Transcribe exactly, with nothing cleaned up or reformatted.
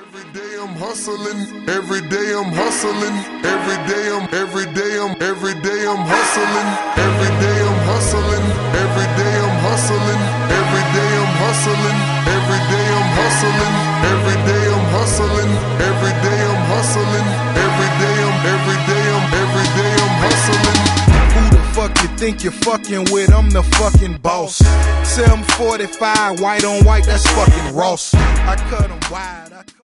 Every day I'm hustling, every day I'm hustling, every day I'm, every day I'm, every day I'm hustling, every day I'm hustling, every day I'm hustling, every day I'm hustling, every day I'm hustling, every day I'm hustling, every day I'm hustling, every day I'm, every day I'm, every day I'm hustling. Who the fuck you think you're fucking with? I'm the fucking boss. seven forty-five, white on white, that's fucking Ross. I cut 'em wide. I